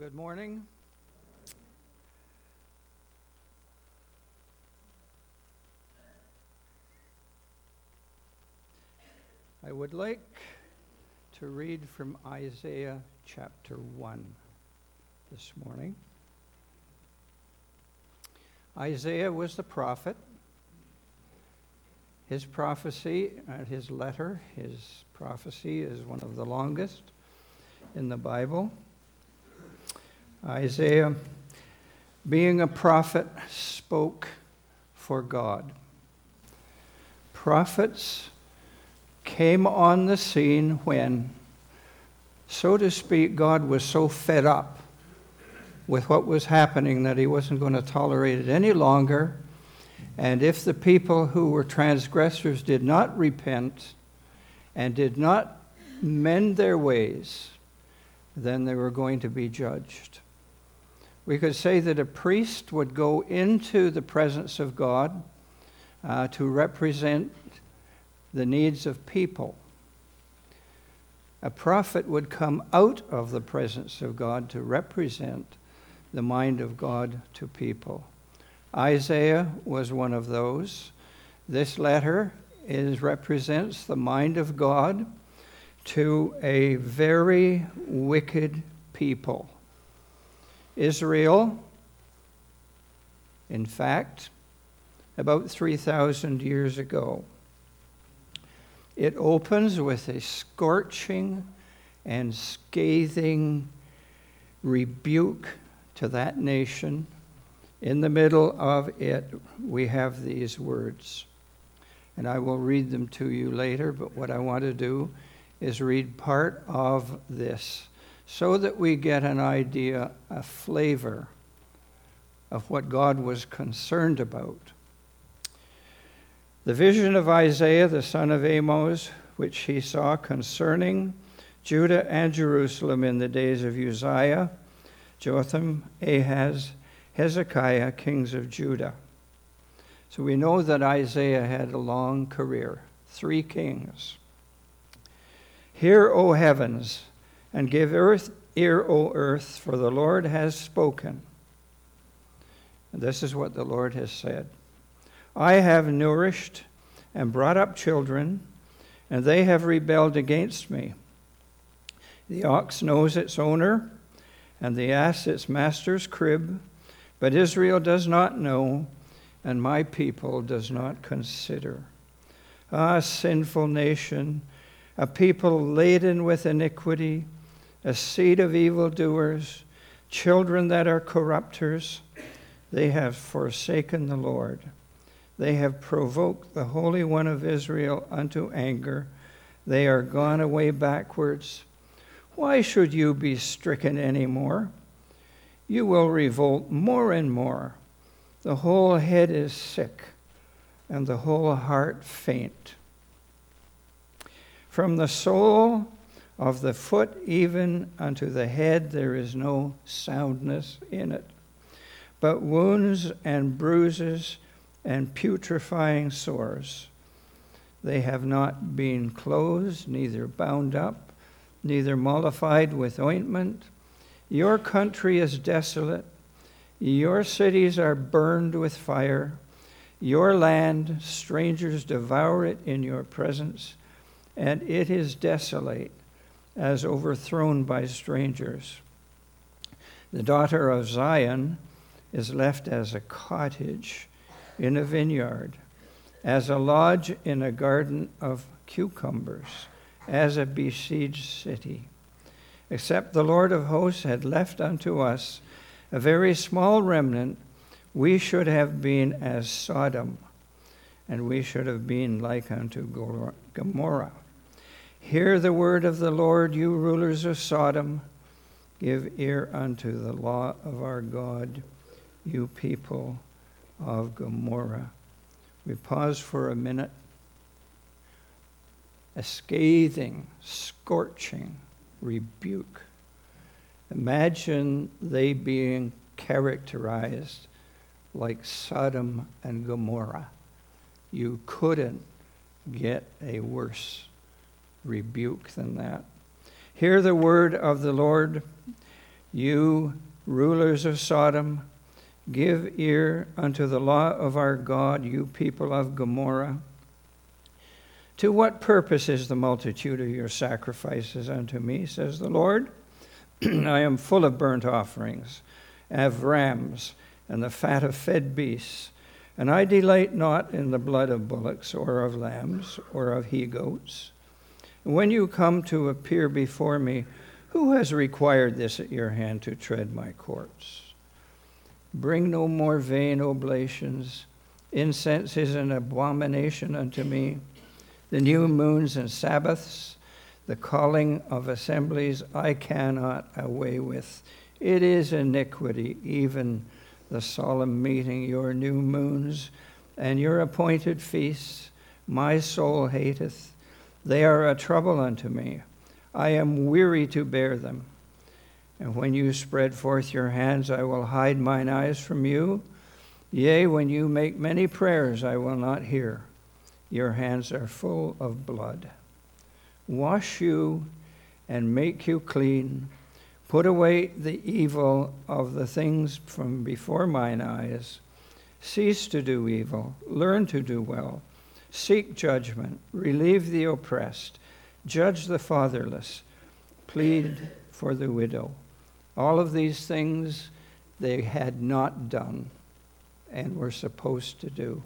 Good morning. I would like to read from Isaiah chapter 1 this morning. Isaiah was the prophet. His prophecy, his letter, his prophecy is one of the longest in the Bible. Isaiah, being a prophet, spoke for God. Prophets came on the scene when, so to speak, God was so fed up with what was happening that he wasn't going to tolerate it any longer. And if the people who were transgressors did not repent and did not mend their ways, then they were going to be judged. We could say that a priest would go into the presence of God to represent the needs of people. A prophet would come out of the presence of God to represent the mind of God to people. Isaiah was one of those. This letter represents the mind of God to a very wicked people. Israel, in fact, about 3,000 years ago. It opens with a scorching and scathing rebuke to that nation. In the middle of it, we have these words. And I will read them to you later, but what I want to do is read part of this so that we get an idea, a flavor of what God was concerned about. The vision of Isaiah, the son of Amos, which he saw concerning Judah and Jerusalem in the days of Uzziah, Jotham, Ahaz, Hezekiah, kings of Judah. So we know that Isaiah had a long career, 3 kings. Hear, O heavens, and give ear, O earth, for the Lord has spoken. And this is what the Lord has said. I have nourished and brought up children, and they have rebelled against me. The ox knows its owner, and the ass its master's crib, but Israel does not know, and my people does not consider. Ah, sinful nation, a people laden with iniquity, a seed of evildoers, children that are corrupters. They have forsaken the Lord. They have provoked the Holy One of Israel unto anger. They are gone away backwards. Why should you be stricken any more? You will revolt more and more. The whole head is sick, and the whole heart faint. From the sole of the foot even unto the head there is no soundness in it, but wounds and bruises and putrefying sores. They have not been closed, neither bound up, neither mollified with ointment. Your country is desolate. Your cities are burned with fire. Your land, strangers devour it in your presence, and it is desolate, as overthrown by strangers. The daughter of Zion is left as a cottage in a vineyard, as a lodge in a garden of cucumbers, as a besieged city. Except the Lord of hosts had left unto us a very small remnant, we should have been as Sodom, and we should have been like unto Gomorrah. Hear the word of the Lord, you rulers of Sodom. Give ear unto the law of our God, you people of Gomorrah. We pause for a minute. A scathing, scorching rebuke. Imagine they being characterized like Sodom and Gomorrah. You couldn't get a worse rebuke than that. Hear the word of the Lord, You rulers of Sodom, give ear unto the law of our God, you people of Gomorrah. To what purpose is the multitude of your sacrifices unto me, says the Lord? I am full of burnt offerings, of rams, and the fat of fed beasts, and I delight not in the blood of bullocks, or of lambs, or of he-goats. When you come to appear before me, who has required this at your hand to tread my courts? Bring no more vain oblations. Incense is an abomination unto me. The new moons and Sabbaths, the calling of assemblies, I cannot away with. It is iniquity, even the solemn meeting, your new moons, and your appointed feasts. My soul hateth. They are a trouble unto me. I am weary to bear them. And when you spread forth your hands, I will hide mine eyes from you. Yea, when you make many prayers, I will not hear. Your hands are full of blood. Wash you and make you clean. Put away the evil of the things from before mine eyes. Cease to do evil. Learn to do well. Seek judgment. Relieve the oppressed. Judge the fatherless. Plead for the widow. All of these things they had not done and were supposed to do.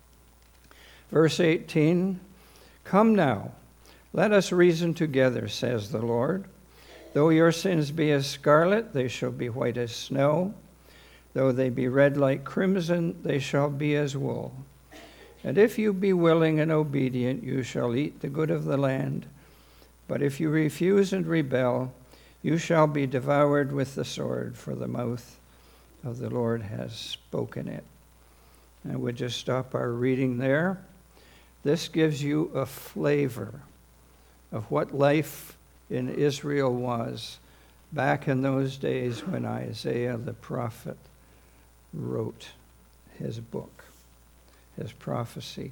Verse 18, come now, let us reason together, says the Lord. Though your sins be as scarlet, they shall be white as snow. Though they be red like crimson, they shall be as wool. And if you be willing and obedient, you shall eat the good of the land. But if you refuse and rebel, you shall be devoured with the sword, for the mouth of the Lord has spoken it. And we'll just stop our reading there. This gives you a flavor of what life in Israel was back in those days when Isaiah the prophet wrote his book, his prophecy.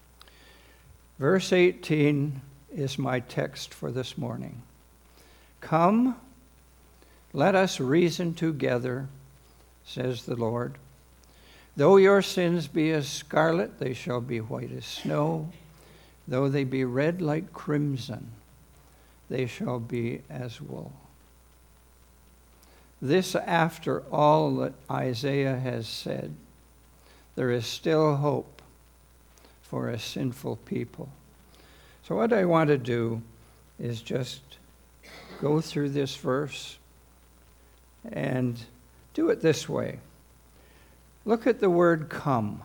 Verse 18 is my text for this morning. Come, let us reason together, says the Lord. Though your sins be as scarlet, they shall be white as snow. Though they be red like crimson, they shall be as wool. This, after all that Isaiah has said, there is still hope for a sinful people. So what I want to do is just go through this verse and do it this way. Look at the word come.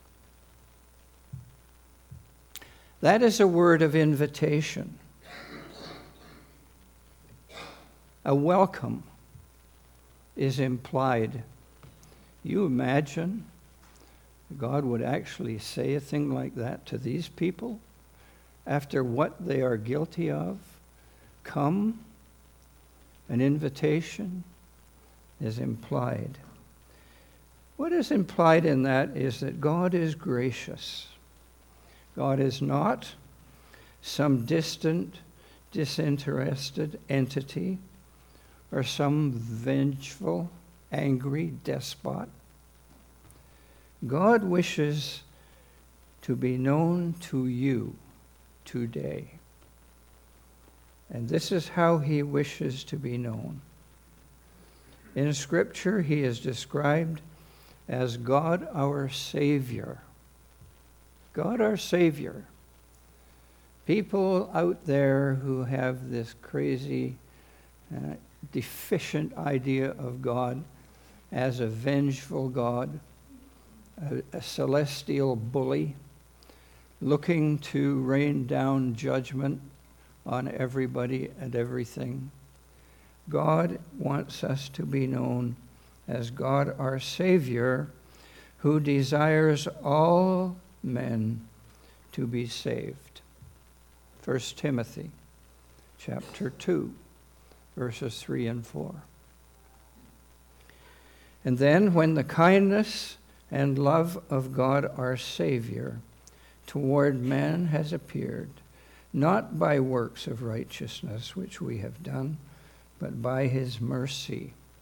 That is a word of invitation. A welcome is implied. You imagine God would actually say a thing like that to these people after what they are guilty of? Come, an invitation is implied. What is implied in that is that God is gracious. God is not some distant, disinterested entity or some vengeful, angry despot. God wishes to be known to you today. And this is how he wishes to be known. In Scripture, he is described as God our Savior. God our Savior. People out there who have this crazy, deficient idea of God as a vengeful God, a celestial bully, looking to rain down judgment on everybody and everything. God wants us to be known as God our Savior, who desires all men to be saved. 1 Timothy chapter 2, verses 3 and 4. And then when the kindness and love of God our Savior toward man has appeared, not by works of righteousness which we have done, but by his mercy,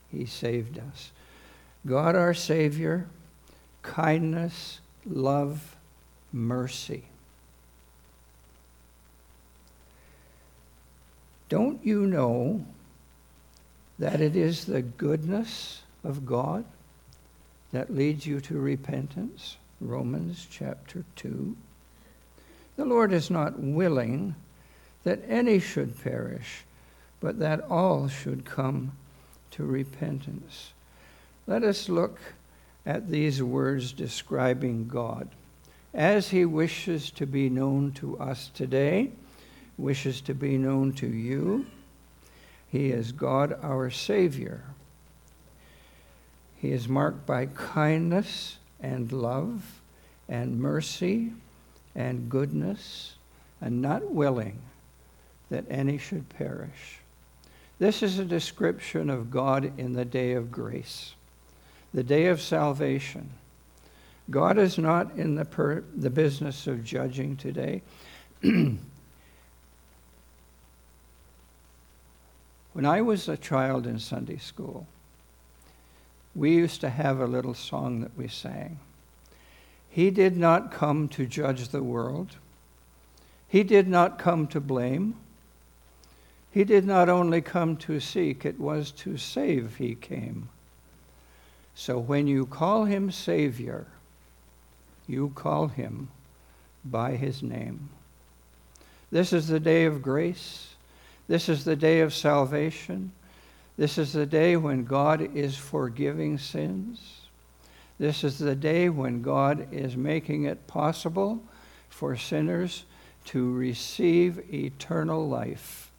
he saved us. God our Savior, kindness, love, mercy. Don't you know that it is the goodness of God that leads you to repentance? Romans chapter 2. The Lord is not willing that any should perish, but that all should come to repentance. Let us look at these words describing God as he wishes to be known to us today, wishes to be known to you. He is God our Savior. He is marked by kindness and love and mercy and goodness, and not willing that any should perish. This is a description of God in the day of grace, the day of salvation. God is not in the business of judging today. When I was a child in Sunday school, we used to have a little song that we sang. He did not come to judge the world. He did not come to blame. He did not only come to seek, it was to save he came. So when you call him Savior, you call him by his name. This is the day of grace. This is the day of salvation. This is the day when God is forgiving sins. This is the day when God is making it possible for sinners to receive eternal life.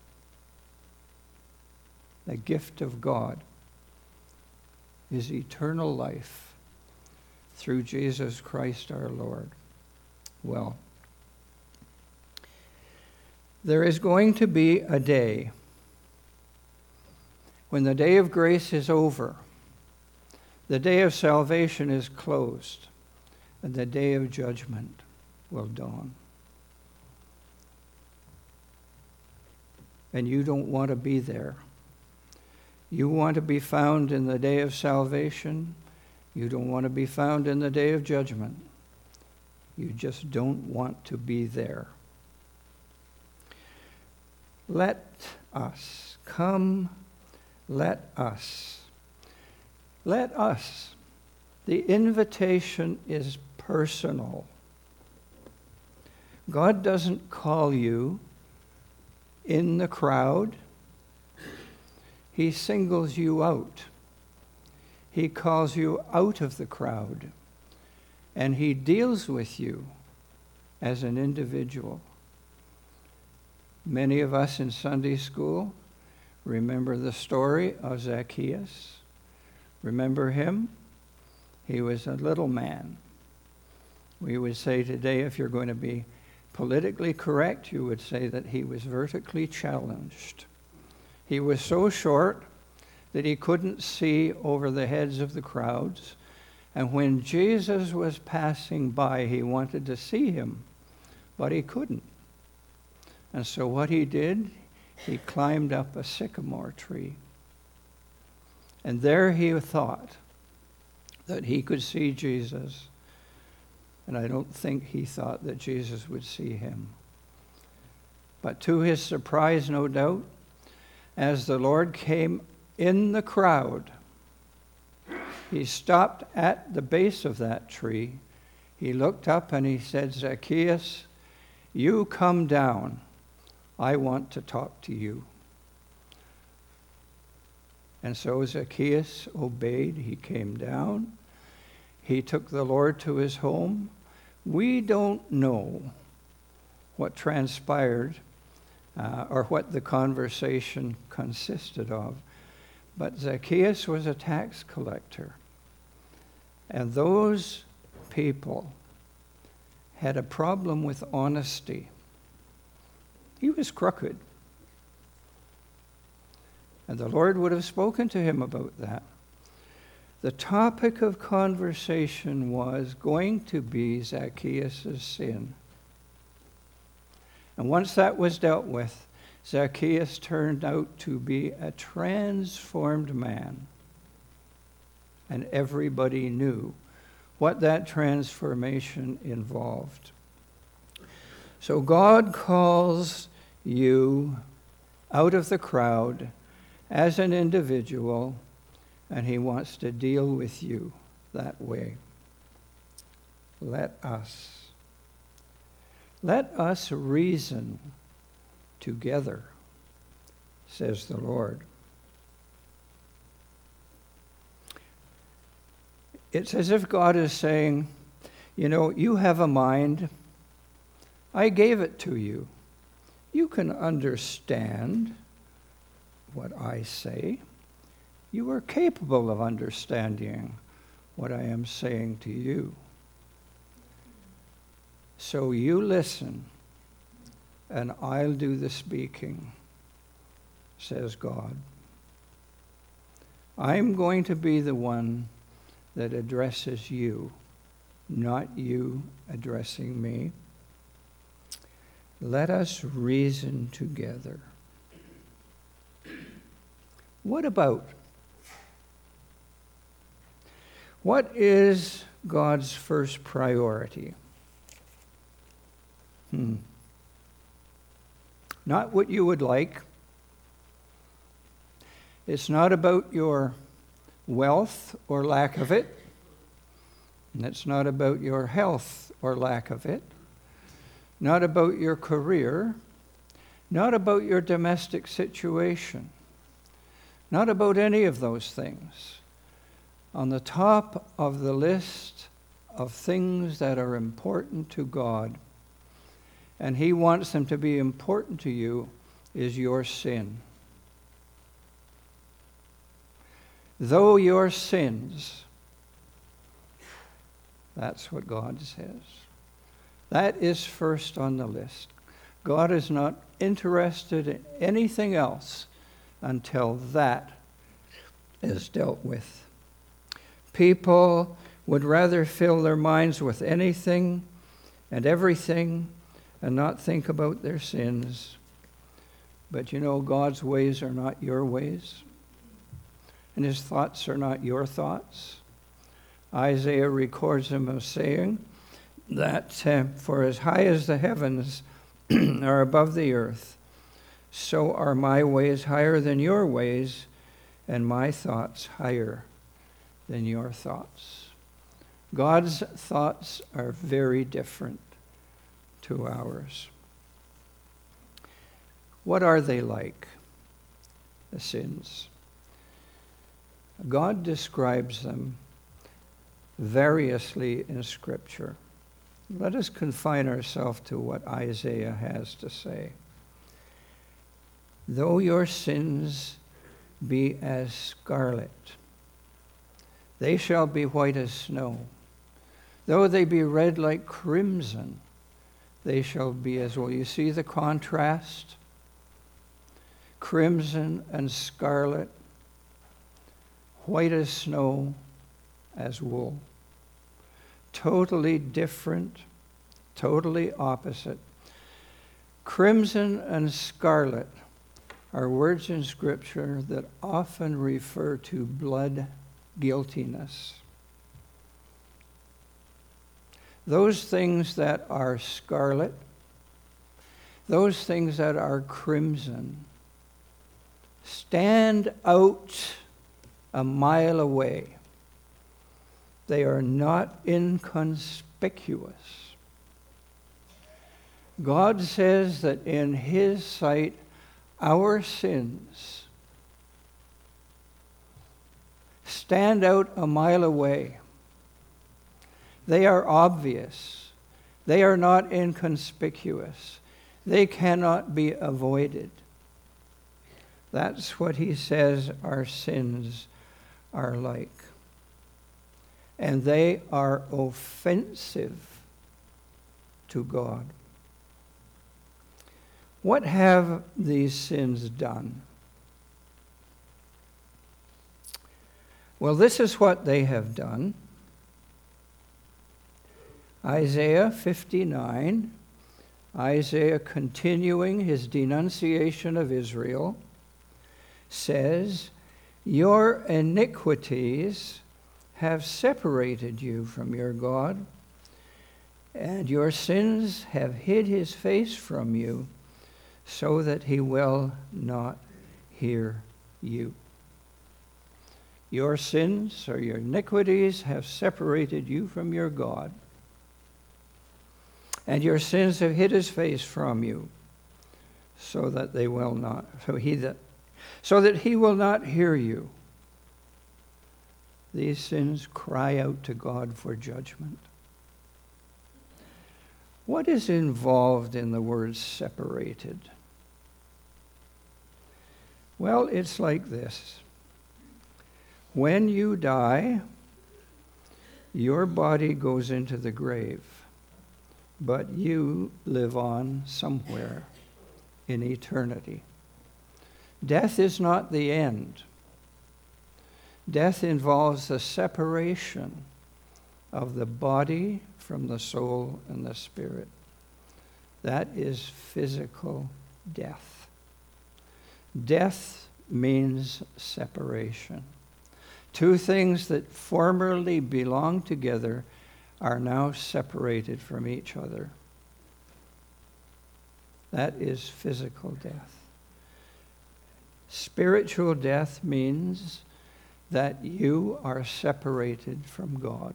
The gift of God is eternal life through Jesus Christ our Lord. Well, there is going to be a day when the day of grace is over, the day of salvation is closed, and the day of judgment will dawn. And you don't want to be there. You want to be found in the day of salvation. You don't want to be found in the day of judgment. You just don't want to be there. Let us come. Let us. Let us. The invitation is personal. God doesn't call you in the crowd. He singles you out. He calls you out of the crowd. And he deals with you as an individual. Many of us in Sunday school remember the story of Zacchaeus. Remember him? He was a little man. We would say today, if you're going to be politically correct, you would say that he was vertically challenged. He was so short that he couldn't see over the heads of the crowds. And when Jesus was passing by, he wanted to see him, but he couldn't. And so what he did, he climbed up a sycamore tree. And there he thought that he could see Jesus. And I don't think he thought that Jesus would see him. But to his surprise, no doubt, as the Lord came in the crowd, he stopped at the base of that tree. He looked up and he said, "Zacchaeus, you come down. I want to talk to you." And so Zacchaeus obeyed. He came down. He took the Lord to his home. We don't know what transpired or what the conversation consisted of. But Zacchaeus was a tax collector. And those people had a problem with honesty. He was crooked. And the Lord would have spoken to him about that. The topic of conversation was going to be Zacchaeus' sin. And once that was dealt with, Zacchaeus turned out to be a transformed man. And everybody knew what that transformation involved. So God calls you out of the crowd as an individual, and he wants to deal with you that way. Let us reason together, says the Lord. It's as if God is saying, you have a mind. I gave it to you. You can understand what I say. You are capable of understanding what I am saying to you. So you listen, and I'll do the speaking, says God. I'm going to be the one that addresses you, not you addressing me. Let us reason together. What about? What is God's first priority? Not what you would like. It's not about your wealth or lack of it. And it's not about your health or lack of it. Not about your career. Not about your domestic situation. Not about any of those things. On the top of the list of things that are important to God, and he wants them to be important to you, is your sin. Though your sins, that's what God says. That is first on the list. God is not interested in anything else until that is dealt with. People would rather fill their minds with anything and everything and not think about their sins. But God's ways are not your ways, and his thoughts are not your thoughts. Isaiah records him as saying that for as high as the heavens are above the earth, so are my ways higher than your ways, and my thoughts higher than your thoughts. God's thoughts are very different to ours. What are they like, the sins? God describes them variously in Scripture. Let us confine ourselves to what Isaiah has to say. Though your sins be as scarlet, they shall be white as snow. Though they be red like crimson, they shall be as wool. You see the contrast? Crimson and scarlet, white as snow, as wool. Totally different, totally opposite. Crimson and scarlet are words in Scripture that often refer to blood guiltiness. Those things that are scarlet, those things that are crimson, stand out a mile away. They are not inconspicuous. God says that in his sight, our sins stand out a mile away. They are obvious. They are not inconspicuous. They cannot be avoided. That's what he says our sins are like. And they are offensive to God. What have these sins done? Well, this is what they have done. Isaiah 59, Isaiah, continuing his denunciation of Israel, says, "Your iniquities have separated you from your God, and your sins have hid his face from you, so that he will not hear you." Your sins or your iniquities have separated you from your God, and your sins have hid his face from you, so that he will not hear you. These sins cry out to God for judgment. What is involved in the word separated? Well, it's like this. When you die, your body goes into the grave, but you live on somewhere in eternity. Death is not the end. Death involves the separation of the body from the soul and the spirit. That is physical death. Death means separation. Two things that formerly belonged together are now separated from each other. That is physical death. Spiritual death means that you are separated from God.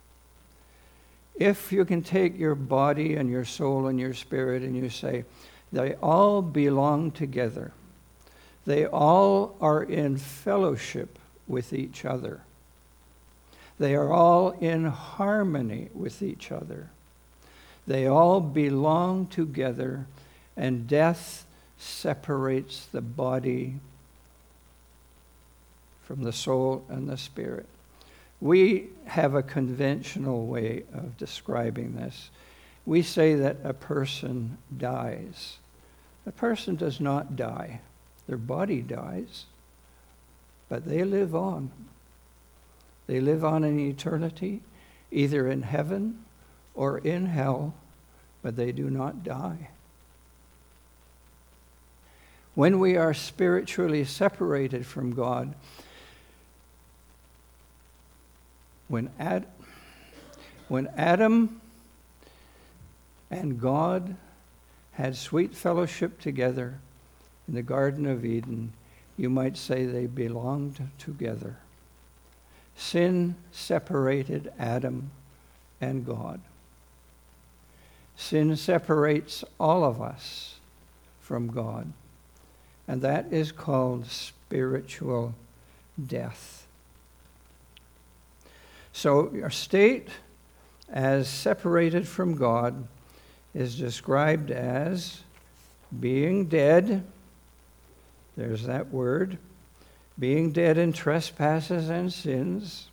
If you can take your body and your soul and your spirit and you say, they all belong together, they all are in fellowship with each other, they are all in harmony with each other, they all belong together, and death separates the body from the soul and the spirit. We have a conventional way of describing this. We say that a person dies. A person does not die. Their body dies, but they live on. They live on in eternity, either in heaven or in hell, but they do not die. When we are spiritually separated from God, when Adam and God had sweet fellowship together in the Garden of Eden, you might say they belonged together. Sin separated Adam and God. Sin separates all of us from God, and that is called spiritual death. So your state as separated from God is described as being dead. There's that word. Being dead in trespasses and sins.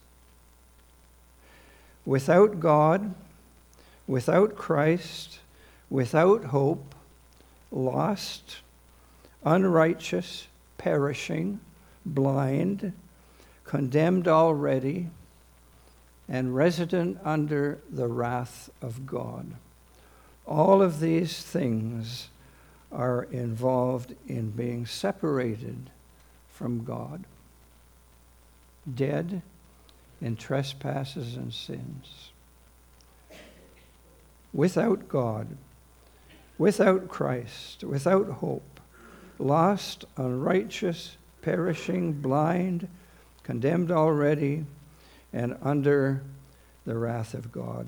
Without God, without Christ, without hope, lost, unrighteous, perishing, blind, condemned already, and resident under the wrath of God. All of these things are involved in being separated from God. Dead in trespasses and sins. Without God, without Christ, without hope, lost, unrighteous, perishing, blind, condemned already, and under the wrath of God.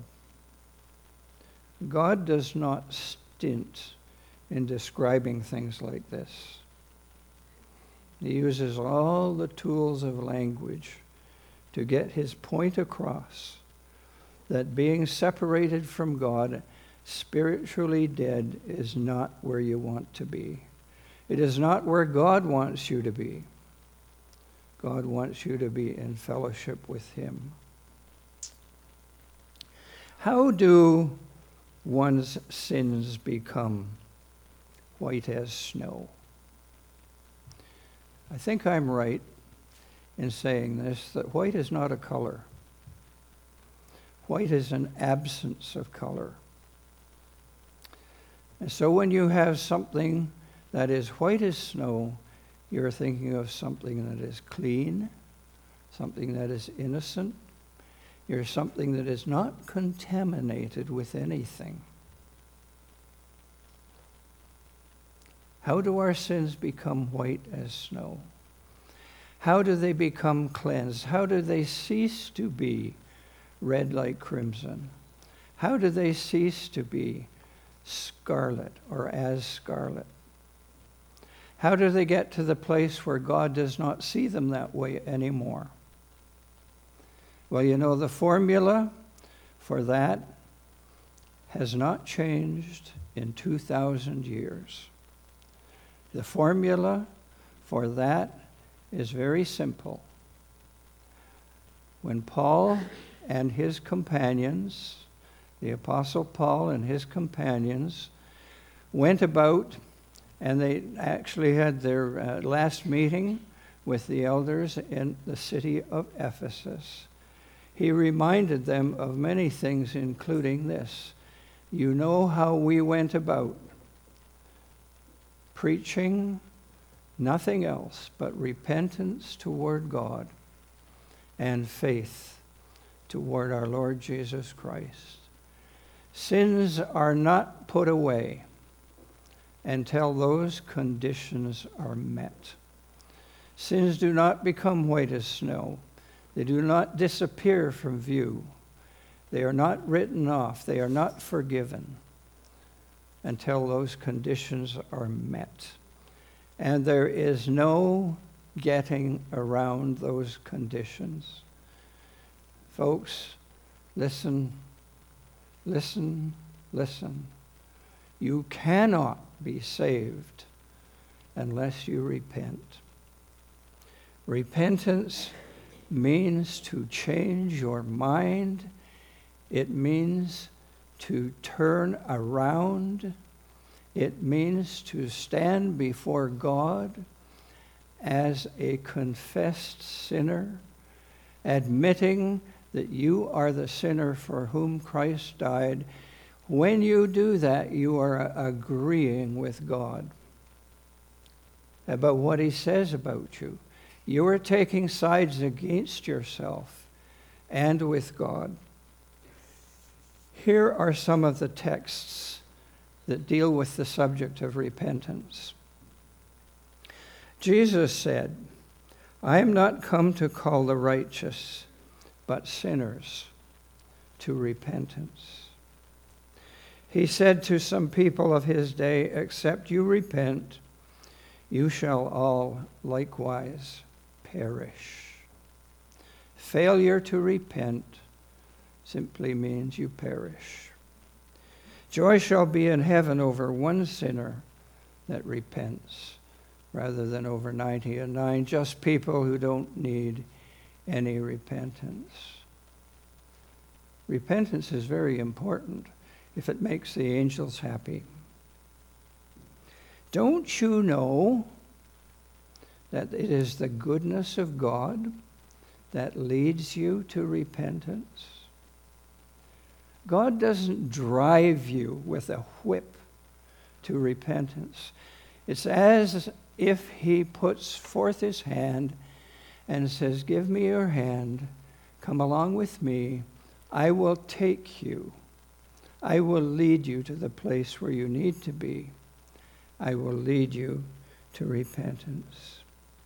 God does not stint in describing things like this. He uses all the tools of language to get his point across that being separated from God, spiritually dead, is not where you want to be. It is not where God wants you to be. God wants you to be in fellowship with him. How do one's sins become white as snow? I think I'm right in saying this, that white is not a color. White is an absence of color. And so when you have something that is white as snow, you're thinking of something that is clean, something that is innocent. You're something that is not contaminated with anything. How do our sins become white as snow? How do they become cleansed? How do they cease to be red like crimson? How do they cease to be scarlet or as scarlet? How do they get to the place where God does not see them that way anymore? Well, you know, the formula for that has not changed in 2,000 years. The formula for that is very simple. When Paul and his companions, the Apostle Paul and his companions, went about, and they actually had their last meeting with the elders in the city of Ephesus, he reminded them of many things, including this. You know how we went about preaching nothing else but repentance toward God and faith toward our Lord Jesus Christ. Sins are not put away until those conditions are met. Sins do not become white as snow. They do not disappear from view. They are not written off. They are not forgiven until those conditions are met. And there is no getting around those conditions. Folks, listen, listen, listen. You cannot be saved unless you repent. Repentance means to change your mind. It means to turn around. It means to stand before God as a confessed sinner, admitting that you are the sinner for whom Christ died. When you do that, you are agreeing with God about what he says about you. You are taking sides against yourself and with God. Here are some of the texts that deal with the subject of repentance. Jesus said, I am not come to call the righteous, but sinners to repentance. He said to some people of his day, except you repent, you shall all likewise perish. Failure to repent simply means you perish. Joy shall be in heaven over one sinner that repents, rather than over 99 just people who don't need any repentance. Repentance is very important if it makes the angels happy. Don't you know that it is the goodness of God that leads you to repentance? God doesn't drive you with a whip to repentance. It's as if he puts forth his hand and says, give me your hand, come along with me, I will take you. I will lead you to the place where you need to be. I will lead you to repentance.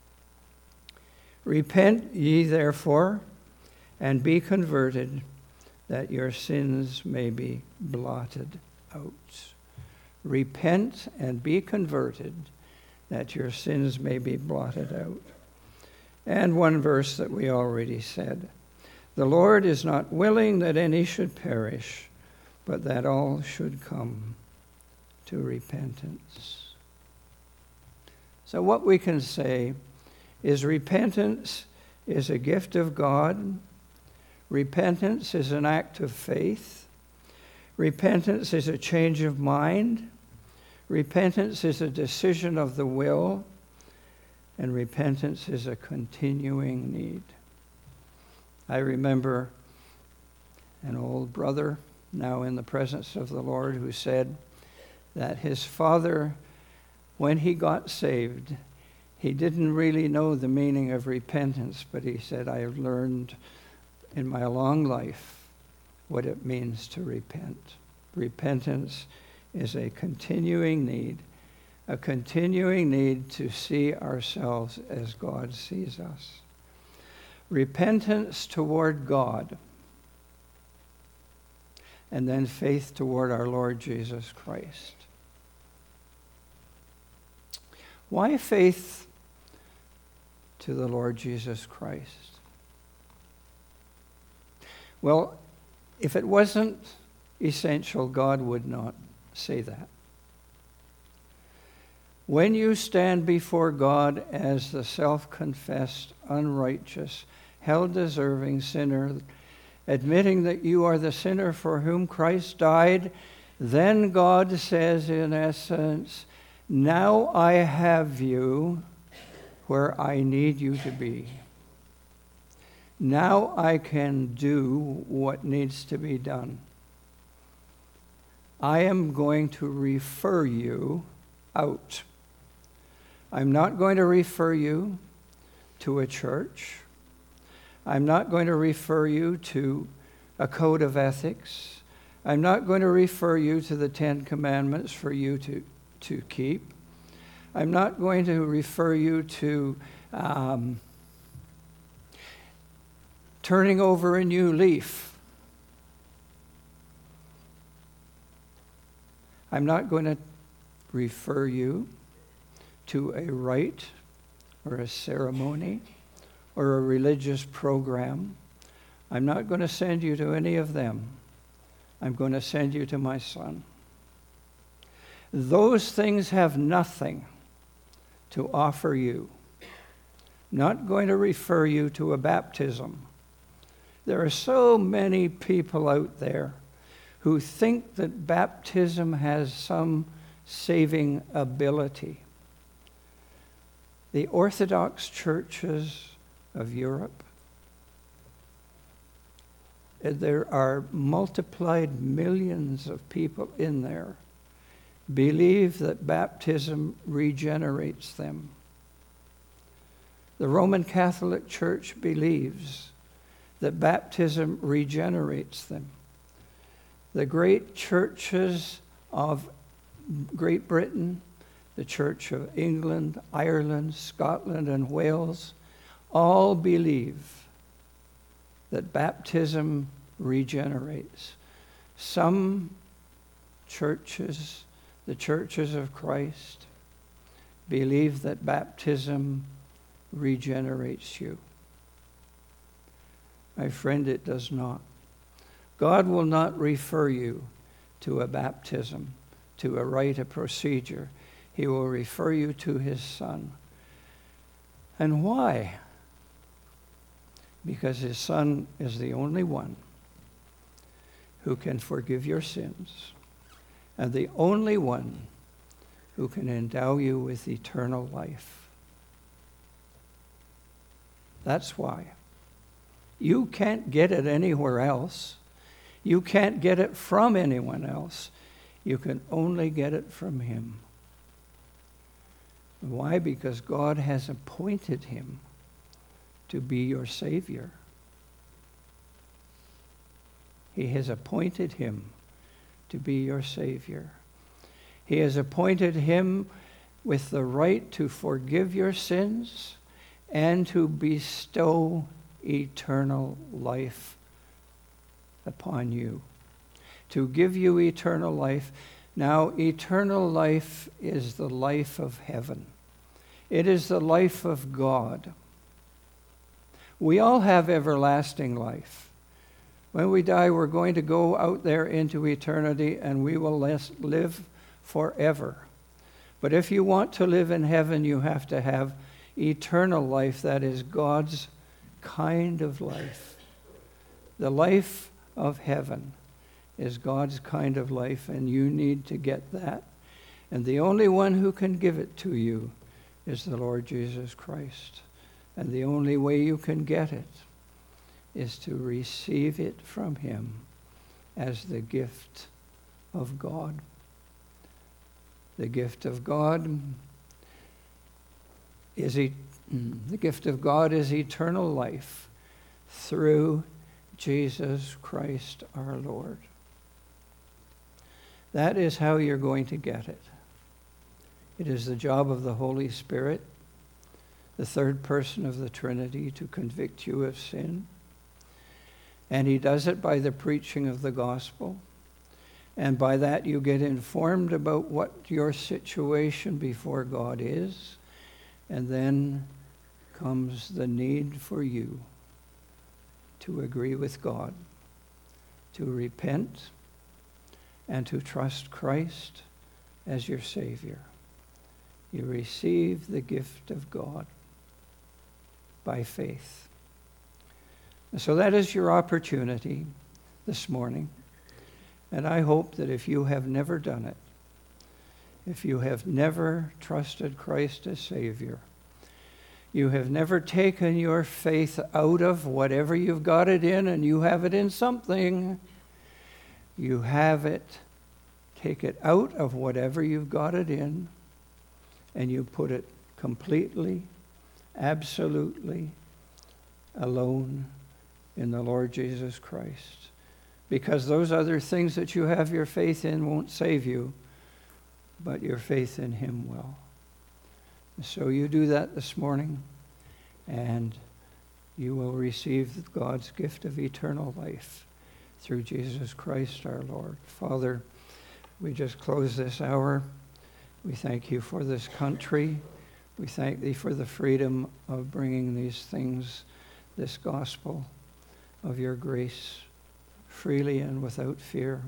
Repent ye therefore, and be converted, that your sins may be blotted out. Repent and be converted, that your sins may be blotted out. And one verse that we already said, the Lord is not willing that any should perish, but that all should come to repentance. So what we can say is repentance is a gift of God. Repentance is an act of faith. Repentance is a change of mind. Repentance is a decision of the will. And repentance is a continuing need. I remember an old brother, now in the presence of the Lord, who said that his father, when he got saved, he didn't really know the meaning of repentance, but he said, I have learned in my long life what it means to repent. Repentance is a continuing need to see ourselves as God sees us. Repentance toward God, and then faith toward our Lord Jesus Christ. Why faith to the Lord Jesus Christ? Well, if it wasn't essential, God would not say that. When you stand before God as the self-confessed, unrighteous, hell-deserving sinner, admitting that you are the sinner for whom Christ died, then God says in essence, now I have you where I need you to be. Now I can do what needs to be done. I am going to refer you out. I'm not going to refer you to a church. I'm not going to refer you to a code of ethics. I'm not going to refer you to the Ten Commandments for you to keep. I'm not going to refer you to turning over a new leaf. I'm not going to refer you to a rite or a ceremony or a religious program. I'm not going to send you to any of them. I'm going to send you to my Son. Those things have nothing to offer you. Not going to refer you to a baptism. There are so many people out there who think that baptism has some saving ability. The Orthodox churches of Europe, there are multiplied millions of people in there, believe that baptism regenerates them. The Roman Catholic Church believes that baptism regenerates them. The great churches of Great Britain, the Church of England, Ireland, Scotland, and Wales, all believe that baptism regenerates. Some churches, the churches of Christ, believe that baptism regenerates you. My friend, it does not. God will not refer you to a baptism, to a rite, a procedure. He will refer you to his Son. And why? Because his Son is the only one who can forgive your sins, and the only one who can endow you with eternal life. That's why. You can't get it anywhere else. You can't get it from anyone else. You can only get it from him. Why? Because God has appointed him to be your Savior. He has appointed him to be your Savior. He has appointed him with the right to forgive your sins and to bestow eternal life upon you. To give you eternal life. Now, eternal life is the life of heaven. It is the life of God. We all have everlasting life. When we die, we're going to go out there into eternity and we will live forever. But if you want to live in heaven, you have to have eternal life. That is God's kind of life. The life of heaven is God's kind of life, and you need to get that. And the only one who can give it to you is the Lord Jesus Christ. And the only way you can get it is to receive it from him as the gift of God. The gift of God is eternal life through Jesus Christ our Lord. That is how you're going to get it. It is the job of the Holy Spirit, the third person of the Trinity, to convict you of sin. And he does it by the preaching of the gospel. And by that you get informed about what your situation before God is. And then comes the need for you to agree with God, to repent, and to trust Christ as your Savior. You receive the gift of God by faith. So that is your opportunity this morning. And I hope that if you have never done it, if you have never trusted Christ as Savior, you have never taken your faith out of whatever you've got it in, and you have it in something, you have it, take it out of whatever you've got it in, and you put it completely, absolutely alone in the Lord Jesus Christ. Because those other things that you have your faith in won't save you, but your faith in him will. So you do that this morning, and you will receive God's gift of eternal life through Jesus Christ our Lord. Father, we just close this hour. We thank you for this country. We thank thee for the freedom of bringing these things, this gospel of your grace, freely and without fear.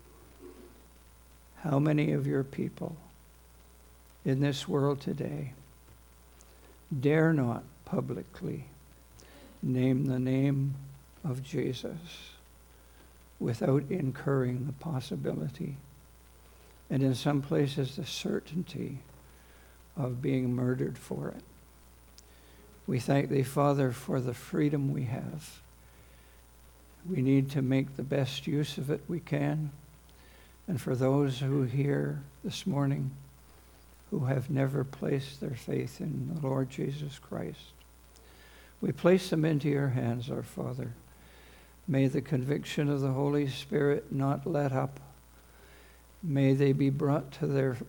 How many of your people in this world today dare not publicly name the name of Jesus without incurring the possibility, and in some places the certainty, of being murdered for it? We thank thee, Father, for the freedom we have. We need to make the best use of it we can. And for those who hear this morning who have never placed their faith in the Lord Jesus Christ, we place them into your hands, our Father. May the conviction of the Holy Spirit not let up. May they be brought to the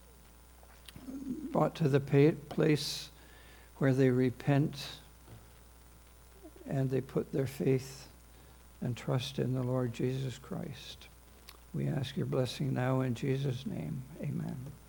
place where they repent and they put their faith and trust in the Lord Jesus Christ. We ask your blessing now in Jesus' name. Amen.